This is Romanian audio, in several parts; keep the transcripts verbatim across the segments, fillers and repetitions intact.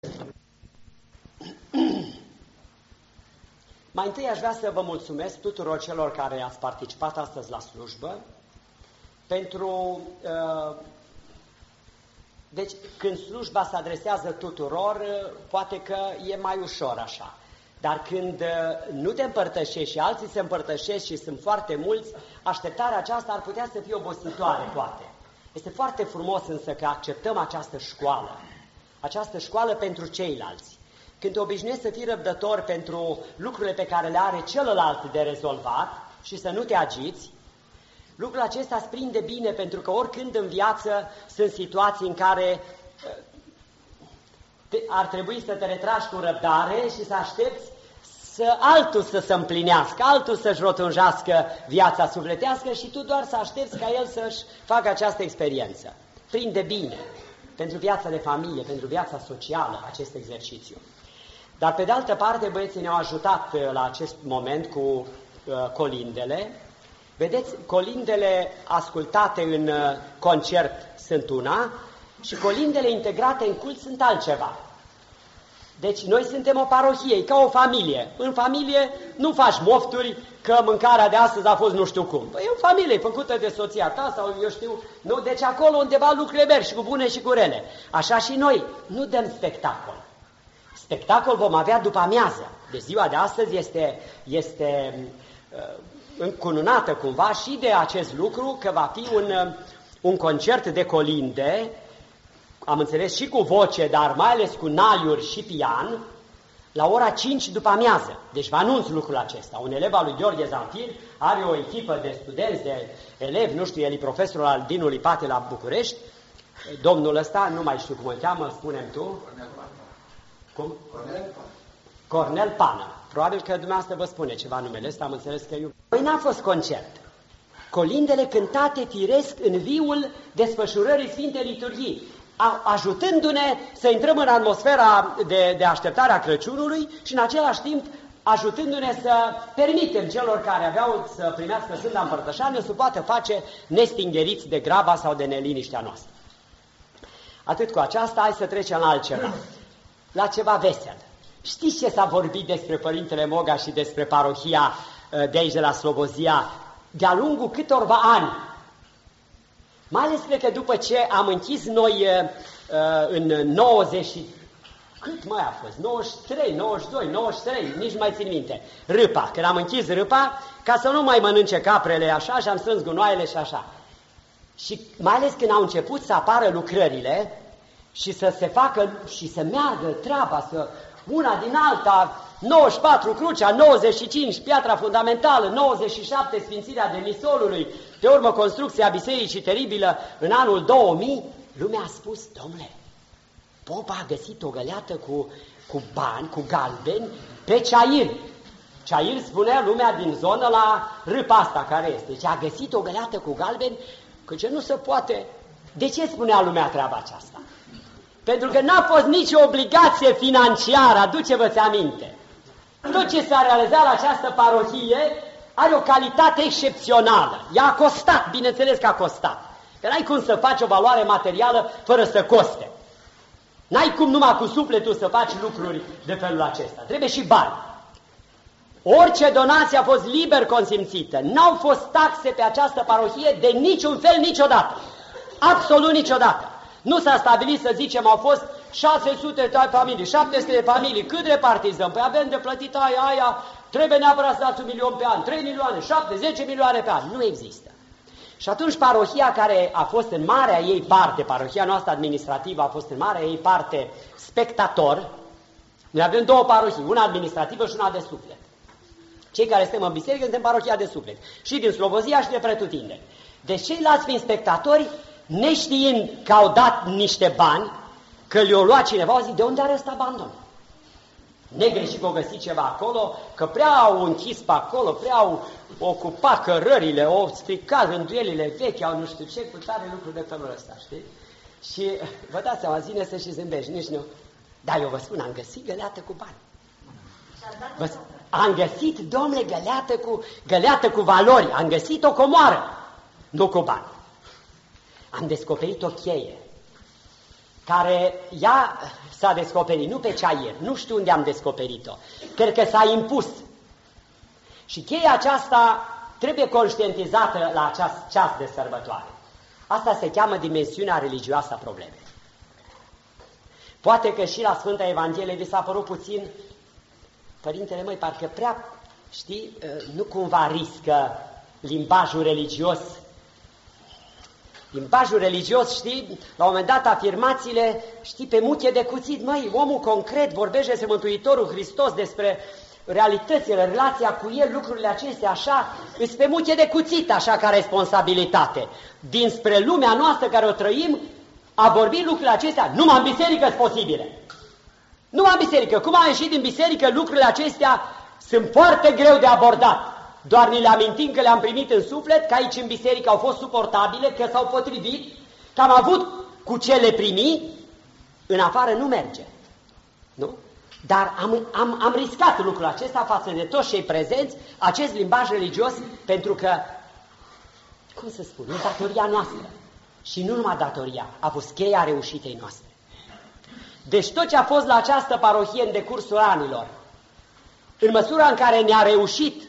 Mai întâi aș vrea să vă mulțumesc tuturor celor care ați participat astăzi la slujbă, pentru... Uh, deci, când slujba se adresează tuturor, poate că e mai ușor așa. Dar când uh, nu te împărtășești și alții se împărtășesc și sunt foarte mulți, așteptarea aceasta ar putea să fie obositoare, poate. Este foarte frumos însă că acceptăm această școală. Această școală pentru ceilalți. Când te obișnuiești să fii răbdător pentru lucrurile pe care le are celălalt de rezolvat și să nu te agiți, lucrul acesta îți prinde bine, pentru că oricând în viață sunt situații în care te, ar trebui să te retragi cu răbdare și să aștepți să altul să se împlinească, altul să-și rotunjească viața sufletească și tu doar să aștepți ca el să-și facă această experiență. Prinde bine pentru viața de familie, pentru viața socială acest exercițiu. Dar pe de altă parte, băieții ne-au ajutat la acest moment cu uh, colindele. Vedeți, colindele ascultate în uh, concert sunt una și colindele integrate în cult sunt altceva. Deci noi suntem o parohie, e ca o familie. În familie nu faci mofturi că mâncarea de astăzi a fost nu știu cum. Păi e o familie făcută de soția ta sau eu știu, nu? Deci acolo undeva lucrurile merg și cu bune și cu rele. Așa și noi nu dăm spectacol. Spectacol vom avea după amiază. De ziua de astăzi este, este uh, încununată cumva și de acest lucru că va fi un, uh, un concert de colinde, am înțeles și cu voce, dar mai ales cu naliuri și pian, la ora cinci după amiază. Deci vă anunț lucrul acesta. Un elev al lui Gheorghe Zanfir are o echipă de studenți, de elevi, nu știu, el e profesorul al Dinului Pate la București. Domnul ăsta, nu mai știu cum îl cheamă, spune-mi tu. Cum? Cornel Pană. Cornel Pană. Probabil că dumneavoastră vă spune ceva numele ăsta, am înțeles că eu... Păi n-a fost concert. Colindele cântate firesc în viul desfășurării Sfintei Liturghii, ajutându-ne să intrăm în atmosfera de, de așteptare a Crăciunului și în același timp ajutându-ne să permitem celor care aveau să primească Sfânta Împărtășanie să poată face nestingeriți de graba sau de neliniștea noastră. Atât cu aceasta, hai să trecem la altceva. La ceva vesel. Știți ce s-a vorbit despre Părintele Moga și despre parohia de aici de la Slobozia de-a lungul câtorva ani? Mai ales cred că după ce am închis noi în nouăzeci, cât mai a fost? nouăzeci și trei, nouăzeci și doi, nouăzeci și trei, nici nu mai țin minte. Râpa, când am închis Râpa, ca să nu mai mănânce caprele așa și am strâns gunoaiele și așa. Și mai ales când au început să apară lucrările și să se facă și să meargă treaba, să una din alta, nouăzeci și patru crucea, nouăzeci și cinci piatra fundamentală, nouăzeci și șapte sfințirea Demisolului, pe urmă construcția Bisericii Teribilă în anul două mii, lumea a spus, domnule, popa a găsit o găleată cu, cu bani, cu galbeni, pe Ceair. Ceair spunea lumea din zonă la râpa asta care este. Deci a găsit o găleată cu galbeni, că ce nu se poate. De ce spunea lumea treaba aceasta? Pentru că n-a fost nicio obligație financiară, aduce-vă-ți aminte. Tot ce s-a realizat la această parohie are o calitate excepțională. Ea a costat, bineînțeles că a costat. Că n-ai cum să faci o valoare materială fără să coste. N-ai cum numai cu sufletul să faci lucruri de felul acesta. Trebuie și bani. Orice donație a fost liber consimțită. N-au fost taxe pe această parohie de niciun fel niciodată. Absolut niciodată. Nu s-a stabilit, să zicem, au fost șase sute de familii, șapte sute de familii, cât repartizăm? Păi avem de plătit aia, aia, trebuie neapărat să dați un milion pe an, trei milioane, șapte, zece milioane pe an. Nu există. Și atunci parohia care a fost în marea ei parte, parohia noastră administrativă a fost în marea ei parte spectator. Noi avem două parohii, una administrativă și una de suflet. Cei care suntem în biserică suntem parohia de suflet. Și din Slobozia și de pretutindeni. Deci ceilalți fiind spectatori, neștiind că au dat niște bani, că le-o luat cineva, au zis, de unde are ăsta abandon? Negreșit că au găsit ceva acolo, că prea au închis pe acolo, prea au ocupat cărările, au stricat rânduielile vechi, au nu știu ce, cu tare lucruri de felul ăsta, știi? Și vă dați seama, zine să și zâmbești, nici nu. Dar eu vă spun, am găsit găleată cu bani. Vă, am găsit, domnule, găleată cu, găleată cu valori, am găsit o comoară, nu cu bani. Am descoperit o cheie. care ea s-a descoperit, nu pe cea ieri, nu știu unde am descoperit-o, cred că s-a impus. Și cheia aceasta trebuie conștientizată la acest ceas de sărbătoare. Asta se cheamă dimensiunea religioasă a problemei. Poate că și la Sfânta Evanghelie vi s-a părut puțin, părintele măi, parcă prea, știi, nu cumva riscă limbajul religios. Limbajul religios, știi, la un moment dat afirmațiile, știi, pe muche de cuțit, măi, omul concret vorbește despre Mântuitorul Hristos, despre realitățile, relația cu El, lucrurile acestea, așa, îți pe muche de cuțit, așa, ca responsabilitate. Dinspre lumea noastră care o trăim, a vorbi lucrurile acestea, numai în biserică sunt posibile. Numai în biserică. Cum am ieșit din biserică, lucrurile acestea sunt foarte greu de abordat. Doar ni le amintim că le-am primit în suflet, că aici în biserică au fost suportabile, că s-au potrivit, că am avut cu ce le primi, în afară nu merge. Nu? Dar am, am, am riscat lucrul acesta față de toți cei prezenți, acest limbaj religios, pentru că, cum să spun, e datoria noastră. Și nu numai datoria, a fost cheia reușitei noastre. Deci tot ce a fost la această parohie în decursul anilor, în măsura în care ne-a reușit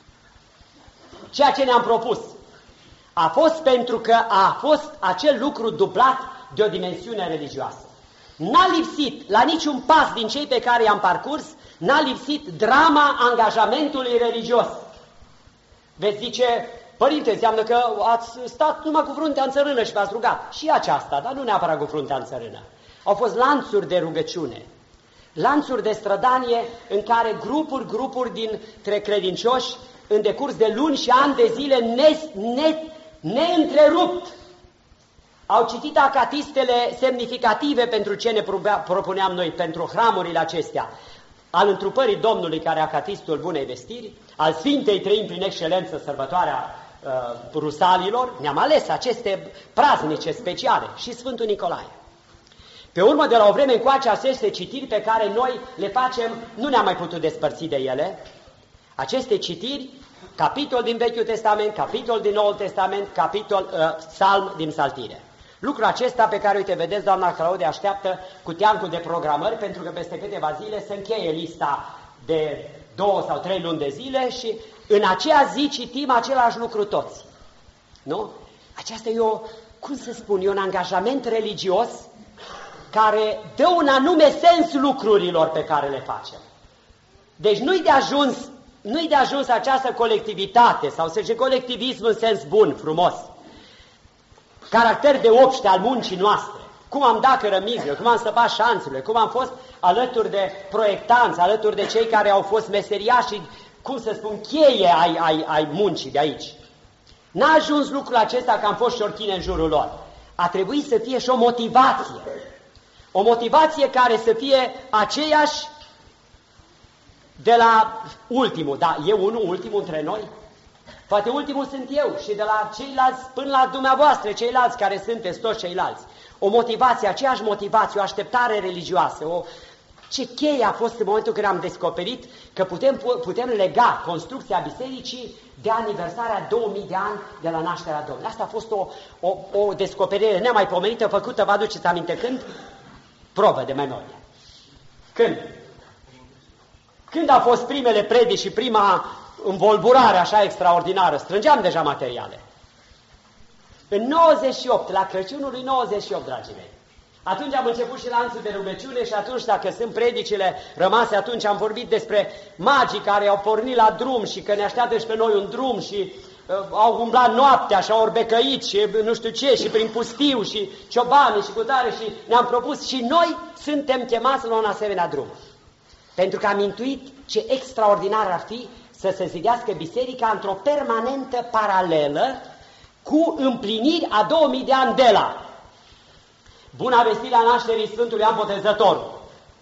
ceea ce ne-am propus, a fost pentru că a fost acel lucru dublat de o dimensiune religioasă. N-a lipsit la niciun pas din cei pe care i-am parcurs, n-a lipsit drama angajamentului religios. Veți zice, părinte, înseamnă că ați stat numai cu fruntea în țărână și v-ați rugat. Și aceasta, dar nu neapărat cu fruntea în țărână. Au fost lanțuri de rugăciune, lanțuri de strădanie în care grupuri, grupuri dintre credincioși, în decurs de luni și ani de zile, ne, ne, neîntrerupt, au citit acatistele semnificative pentru ce ne propuneam noi, pentru hramurile acestea, al întrupării Domnului, care e acatistul Bunei Vestiri, al Sfintei Treimi prin excelență, sărbătoarea uh, Rusalilor, ne-am ales aceste praznice speciale, și Sfântul Nicolae. Pe urmă, de la o vreme încoace, aceste citiri pe care noi le facem, nu ne-am mai putut despărți de ele. Aceste citiri, capitol din Vechiul Testament, capitol din Noul Testament, capitol, uh, psalm din Psaltire. Lucrul acesta pe care, uite, vedeți, doamna Claudia așteaptă cu teancul de programări, pentru că peste câteva zile se încheie lista de două sau trei luni de zile și în aceea zi citim același lucru toți. Nu? Aceasta e o, cum să spun, e un angajament religios care dă un anume sens lucrurilor pe care le facem. Deci nu-i de ajuns, nu-i de ajuns această colectivitate, sau să zice colectivism în sens bun, frumos, caracter de obște al muncii noastre, cum am dat cărămizile, cum am săpat șanțurile, cum am fost alături de proiectanți, alături de cei care au fost meseriași, cum să spun, cheie ai, ai, ai muncii de aici. N-a ajuns lucrul acesta că am fost șorchine în jurul lor. A trebuit să fie și o motivație. O motivație care să fie aceeași de la ultimul. Da, e unul ultimul între noi? Poate ultimul sunt eu și de la ceilalți până la dumneavoastră, ceilalți care sunteți toți ceilalți. O motivație, aceeași motivație, o așteptare religioasă. O... Ce cheie a fost în momentul când am descoperit că putem, putem lega construcția bisericii de aniversarea două mii de ani de la nașterea Domnului. Asta a fost o, o, o descoperire nemaipomenită făcută, vă aduceți aminte când? Probă de memorie. Când? Când au fost primele predici și prima învolburare așa extraordinară? Strângeam deja materiale. În nouăzeci și opt, la Crăciunul lui nouăzeci și opt, dragii mei. Atunci am început și lanțul de rugăciune și atunci, dacă sunt predicile rămase, atunci am vorbit despre magii care au pornit la drum și că ne așteaptă și pe noi un drum și uh, au umblat noaptea și au orbecăit și nu știu ce și prin pustiu și ciobani și cutare și ne-am propus și noi suntem chemați la un asemenea drum. Pentru că am intuit ce extraordinar ar fi să se zidească biserica într-o permanentă paralelă cu împliniri a două mii de ani de la Buna vestire a nașterii Sfântului Ioan Botezătorul,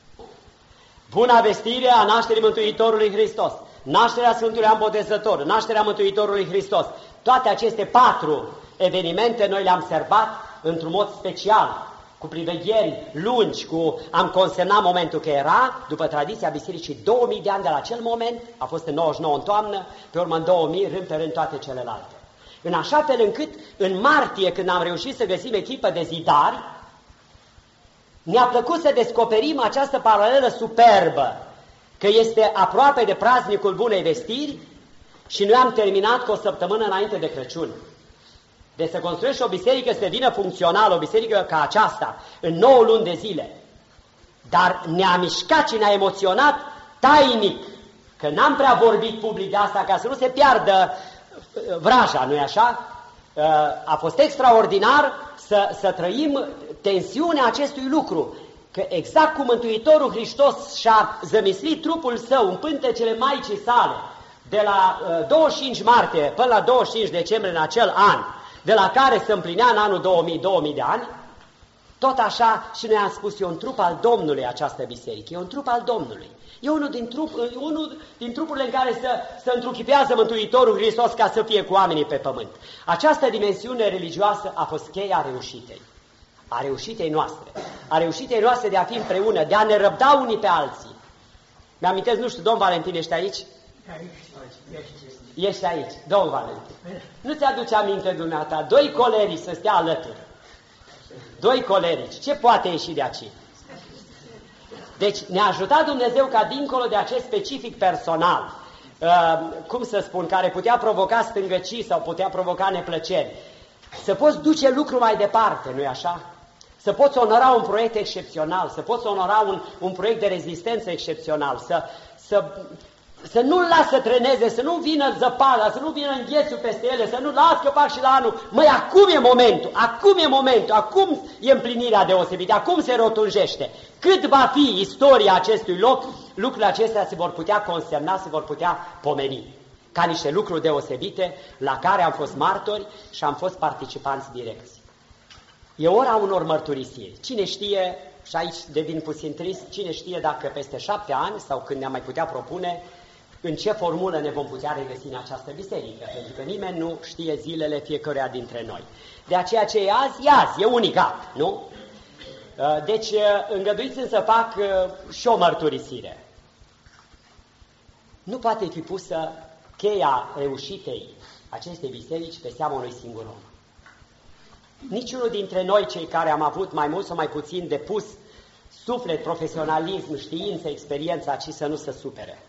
Buna vestire a nașterii Mântuitorului Hristos, nașterea Sfântului Ioan Botezător, nașterea Mântuitorului Hristos. Toate aceste patru evenimente noi le-am serbat într-un mod special, cu privegheri lungi, cu am consemnat momentul că era, după tradiția bisericii, două mii de ani de la acel moment, a fost în nouăzeci și nouă în toamnă, pe urmă în două mii, rând pe rând toate celelalte. În așa fel încât, în martie, când am reușit să găsim echipă de zidari, Ne-a plăcut să descoperim această paralelă superbă, că este aproape de praznicul Bunei Vestiri și noi am terminat cu o săptămână înainte de Crăciun. Deci să construiești o biserică să devină funcțională, o biserică ca aceasta, în nouă luni de zile. Dar ne-a mișcat și ne-a emoționat tainic, că n-am prea vorbit public de asta ca să nu se piardă vraja, nu-i așa? A fost extraordinar să, să trăim tensiunea acestui lucru, că exact cum Mântuitorul Hristos și-a zămislit trupul său în pântecele Maicii sale, de la douăzeci și cinci martie până la douăzeci și cinci decembrie în acel an, de la care se împlinea în anul două mii, două mii de ani, tot așa și noi am spus, e un trup al Domnului această biserică, e un trup al Domnului. E unul din, trup, e unul din trupurile în care se, se întruchipează Mântuitorul Hristos ca să fie cu oamenii pe pământ. Această dimensiune religioasă a fost cheia reușitei. A reușitei noastre. A reușitei noastre de a fi împreună, de a ne răbda unii pe alții. Mi-amintesc, nu știu, domn Valentin, ești aici? Ești aici, domn Valentin. Nu ți-aduce aminte dumneata? Doi colerici să stea alături. Doi colerici. Ce poate ieși de aici? Deci ne-a ajutat Dumnezeu ca dincolo de acest specific personal, uh, cum să spun, care putea provoca stângăcii sau putea provoca neplăceri, să poți duce lucrul mai departe, nu-i așa? Să poți onora un proiect excepțional, să poți onora un, un proiect de rezistență excepțional, să, să, să nu-l lasă să treneze, să nu vină zăpada, să nu vină înghețul peste ele, să nu las că fac și la anul. Măi, acum e momentul, acum e momentul, acum e împlinirea deosebită, acum se rotunjește. Cât va fi istoria acestui loc, lucrurile acestea se vor putea consemna, se vor putea pomeni ca niște lucruri deosebite la care am fost martori și am fost participanți direcți. E ora unor mărturisiri. Cine știe, și aici devin puțin trist, cine știe dacă peste șapte ani sau când ne-am mai putea propune, în ce formulă ne vom putea regăsi în această biserică, pentru că nimeni nu știe zilele fiecăruia dintre noi. De aceea ce e azi, e azi, e unicat, nu? Deci îngăduiți-mi să fac și o mărturisire. Nu poate fi pusă cheia reușitei acestei biserici pe seama unui singur om. Niciunul dintre noi, cei care am avut mai mult sau mai puțin de pus suflet, profesionalism, știință, experiență, ci să nu se supere.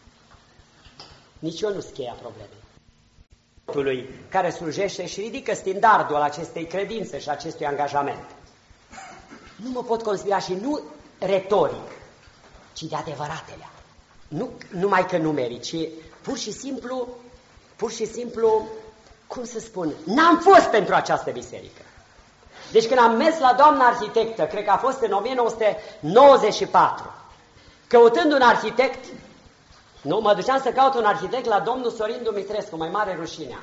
Nici eu nu-s cheia problemei. Care slujește și ridică standardul al acestei credințe și acestui angajament. Nu mă pot considera și nu retoric, ci de adevăratele. Nu numai că numeric, ci pur și simplu, pur și simplu, cum să spun, n-am fost pentru această biserică. Deci când am mers la doamna arhitectă, cred că a fost în o mie nouă sute nouăzeci și patru, căutând un arhitect, nu, mă duceam să caut un arhitect la domnul Sorin Dumitrescu, mai mare rușinea.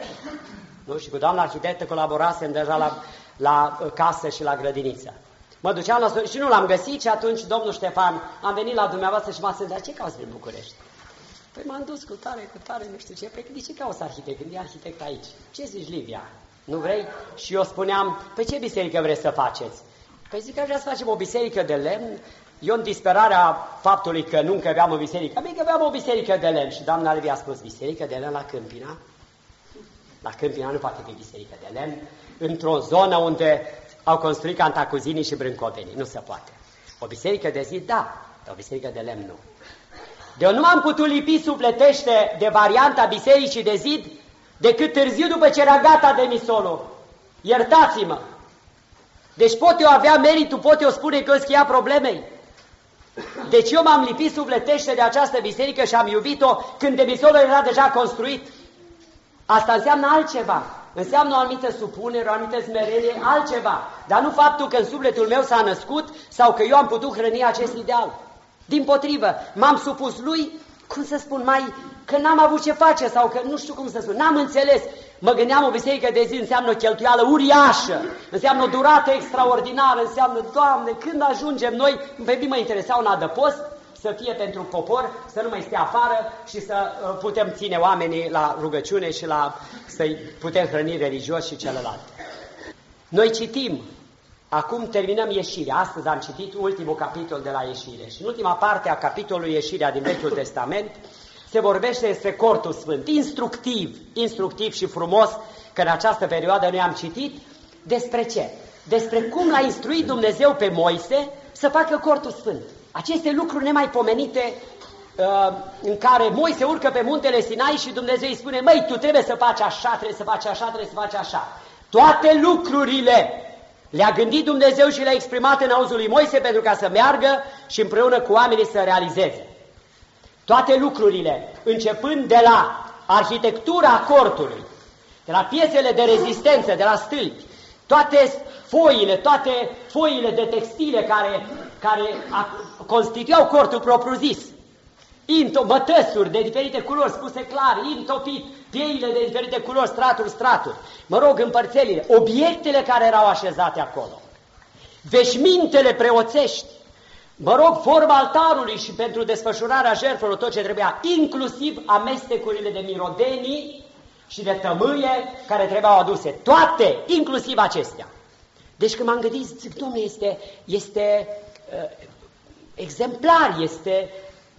Nu? Și cu doamna arhitectă colaborasem deja la, la casă și la grădiniță. Mă duceam la Sorin și nu l-am găsit și atunci, domnul Ștefan, am venit la dumneavoastră și m-a spus, dar ce cauți în București? Păi m-am dus cu tare, cu tare, nu știu ce. Păi de ce cauți arhitect? Când e arhitect aici? Ce zici, Livia? Nu vrei? Și eu spuneam, păi ce biserică vreți să faceți? Păi zic că vreau să facem o biserică de lemn. Eu în disperarea faptului că nu încăpeam o biserică, bine că aveam o biserică de lemn. Și doamna Livia a spus, biserică de lemn la Câmpina? La Câmpina nu poate fi biserică de lemn, într-o zonă unde au construit cantacuzinii și brâncovenii. Nu se poate. O biserică de zid, da, dar o biserică de lemn nu. De eu nu m-am putut lipi sufletește de varianta bisericii de zid decât târziu după ce era gata de misolul. Iertați-mă! Deci pot eu avea meritul, pot eu spune că îți cheia problemei. Deci eu m-am lipit sufletește de această biserică și am iubit-o când demisolul era deja construit. Asta înseamnă altceva. Înseamnă o anumită supunere, o anumită smerenie, altceva. Dar nu faptul că în sufletul meu s-a născut sau că eu am putut hrăni acest ideal. Dimpotrivă, m-am supus lui, cum să spun, mai că n-am avut ce face sau că nu știu cum să spun, n-am înțeles. Mă gândeam, o biserică de zi înseamnă o cheltuială uriașă, înseamnă o durată extraordinară, înseamnă, Doamne, când ajungem noi, pe mine mă interesa un adăpost, să fie pentru popor, să nu mai stea afară și să putem ține oamenii la rugăciune și la să-i putem hrăni religios și celălalt. Noi citim, acum terminăm Ieșirea, astăzi am citit ultimul capitol de la Ieșire și în ultima parte a capitolului Ieșirea din Vechiul Testament se vorbește despre cortul sfânt, instructiv, instructiv și frumos, că în această perioadă noi am citit despre ce? despre cum l-a instruit Dumnezeu pe Moise să facă cortul sfânt. Aceste lucruri nemaipomenite uh, în care Moise urcă pe muntele Sinai și Dumnezeu îi spune: măi, tu trebuie să faci așa, trebuie să faci așa, trebuie să faci așa. Toate lucrurile le-a gândit Dumnezeu și le-a exprimat în auzul lui Moise pentru ca să meargă și împreună cu oamenii să realizeze. Toate lucrurile, începând de la arhitectura cortului, de la piesele de rezistență, de la stâlpi, toate foile, toate foile de textile care, care constituiau cortul propriu-zis, mătăsuri de diferite culori, spuse clar, intopit, pieile de diferite culori, straturi, straturi, mă rog, împărțelile, obiectele care erau așezate acolo, veșmintele preoțești, mă rog, forma altarului și pentru desfășurarea jertfelor, tot ce trebuia, inclusiv amestecurile de mirodenii și de tămâie care trebuiau aduse. Toate, inclusiv acestea. Deci când m-am gândit, zic, Dom'le, este, este uh, exemplar, este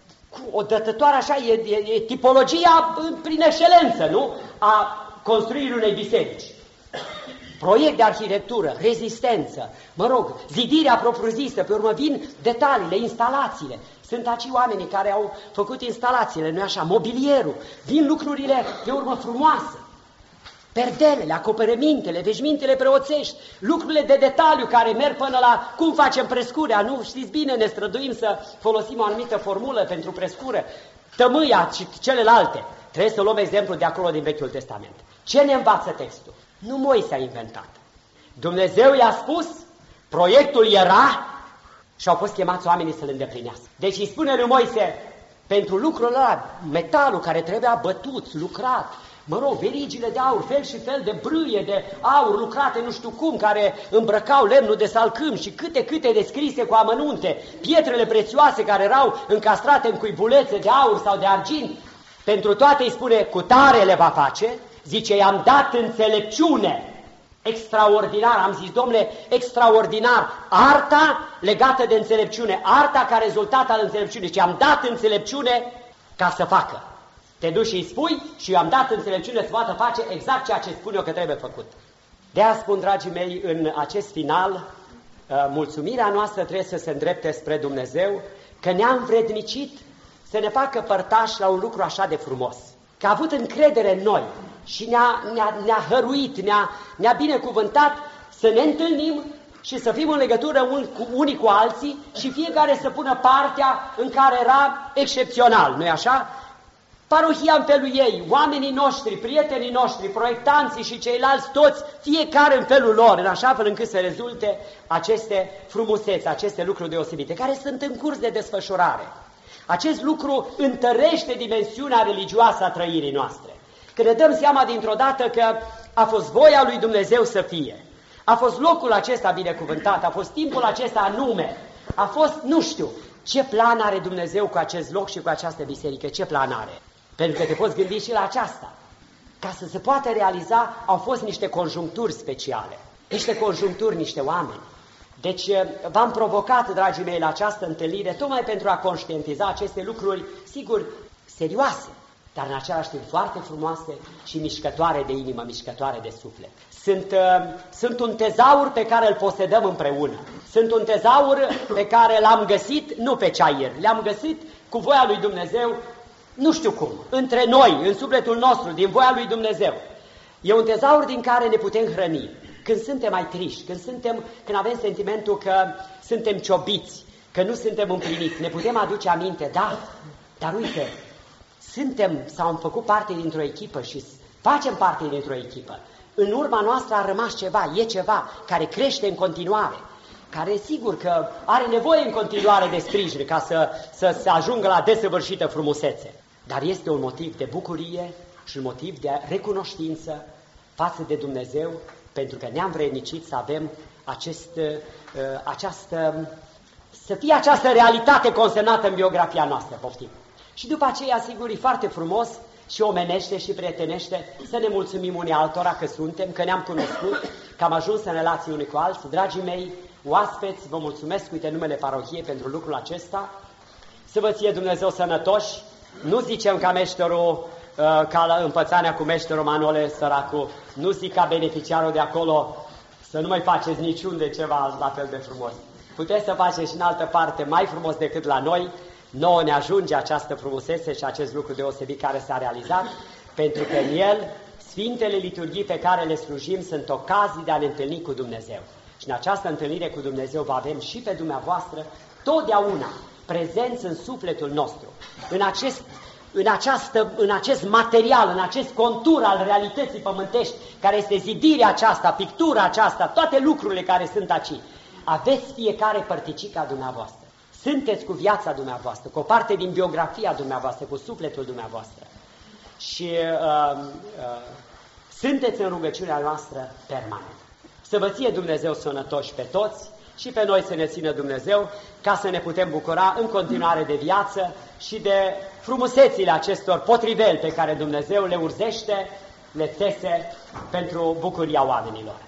o dătătoare așa, e, e, e tipologia prin excelență, nu? A construirii unei biserici. Proiect de arhitectură, rezistență, mă rog, zidirea propriu-zisă, pe urmă vin detaliile, instalațiile. Sunt acei oamenii care au făcut instalațiile, nu-i așa, mobilierul, vin lucrurile pe urmă frumoase. Perdelele, acoperămintele, veșmintele preoțești, lucrurile de detaliu care merg până la cum facem prescurea, nu știți bine, ne străduim să folosim o anumită formulă pentru prescură, tămâia și celelalte. Trebuie să luăm exemplu de acolo din Vechiul Testament. Ce ne învață textul? Nu Moise a inventat. Dumnezeu i-a spus, proiectul era și au fost chemați oamenii să-l îndeplinească. Deci îi spune lui Moise, pentru lucrul ăla, metalul care trebuia bătut, lucrat, mă rog, verigile de aur, fel și fel de brâie de aur lucrate nu știu cum, care îmbrăcau lemnul de salcâm și câte, câte descrise cu amănunte, pietrele prețioase care erau încastrate în cuibulețe de aur sau de argint, pentru toate îi spune, cu tare le va face, zice, i-am dat înțelepciune, extraordinar, am zis, domnule, extraordinar, arta legată de înțelepciune, arta ca rezultat al înțelepciunii, deci am dat înțelepciune ca să facă. Te duci și îi spui și eu am dat înțelepciune să poată face exact ceea ce spun eu că trebuie făcut. De-aia spun, dragii mei, în acest final, mulțumirea noastră trebuie să se îndrepte spre Dumnezeu, că ne-a învrednicit să ne facă părtași la un lucru așa de frumos, că a avut încredere în noi și ne-a, ne-a, ne-a hăruit, ne-a, ne-a binecuvântat să ne întâlnim și să fim în legătură un, cu, unii cu alții și fiecare să pună partea în care era excepțional, nu-i așa? Parohia în felul ei, oamenii noștri, prietenii noștri, proiectanții și ceilalți toți, fiecare în felul lor, în așa fel încât să rezulte aceste frumuseți, aceste lucruri deosebite, care sunt în curs de desfășurare. Acest lucru întărește dimensiunea religioasă a trăirii noastre. Când ne dăm seama dintr-o dată că a fost voia lui Dumnezeu să fie, a fost locul acesta binecuvântat, a fost timpul acesta anume, a fost, nu știu, ce plan are Dumnezeu cu acest loc și cu această biserică, ce plan are? Pentru că te poți gândi și la aceasta. Ca să se poată realiza, au fost niște conjuncturi speciale, niște conjuncturi, niște oameni. Deci v-am provocat, dragii mei, la această întâlnire, tocmai pentru a conștientiza aceste lucruri, sigur, serioase, dar în același timp foarte frumoase și mișcătoare de inimă, mișcătoare de suflet. Sunt, uh, sunt un tezaur pe care îl posedăm împreună. Sunt un tezaur pe care l-am găsit, nu pe ceaier, le-am găsit cu voia lui Dumnezeu, nu știu cum, între noi, în sufletul nostru, din voia lui Dumnezeu. E un tezaur din care ne putem hrăni. Când suntem mai triști, când, suntem, când avem sentimentul că suntem ciobiți, că nu suntem împliniți, ne putem aduce aminte, da, dar uite, suntem sau am făcut parte dintr-o echipă și facem parte dintr-o echipă. În urma noastră a rămas ceva, e ceva care crește în continuare, care sigur că are nevoie în continuare de sprijin ca să, să se ajungă la desăvârșită frumusețe. Dar este un motiv de bucurie și un motiv de recunoștință față de Dumnezeu, pentru că ne-am vrednicit să avem acest, această, să fie această realitate consemnată în biografia noastră, poftim. Și după aceea, sigur, e foarte frumos și omenește și prietenește să ne mulțumim unii altora că suntem, că ne-am cunoscut, că am ajuns în relații unii cu alții. Dragii mei, oaspeți, vă mulțumesc, uite, numele parohiei pentru lucrul acesta. Să vă ție Dumnezeu sănătoși. Nu zicem ca meșterul, ca la împățania cu meșterul Manole, săracul, nu zic ca beneficiarul de acolo, Să nu mai faceți niciunde ceva la fel de frumos. Puteți să faceți și în altă parte mai frumos decât la noi. Nouă ne ajunge această frumusețe și acest lucru deosebit care s-a realizat, pentru că în el, Sfintele Liturghii pe care le slujim sunt ocazii de a ne întâlni cu Dumnezeu. Și în această întâlnire cu Dumnezeu vă avem și pe dumneavoastră totdeauna prezenți în sufletul nostru, în acest, în, această, în acest material, în acest contur al realității pământești, care este zidirea aceasta, pictura aceasta, toate lucrurile care sunt aici. Aveți fiecare părticica dumneavoastră. Sunteți cu viața dumneavoastră, cu o parte din biografia dumneavoastră, cu sufletul dumneavoastră. Și uh, uh, sunteți în rugăciunea noastră permanent. Să vă ție Dumnezeu sănătoși pe toți și pe noi să ne țină Dumnezeu, ca să ne putem bucura în continuare de viață și de frumusețile acestor potriveli pe care Dumnezeu le urzește, le țese pentru bucuria oamenilor.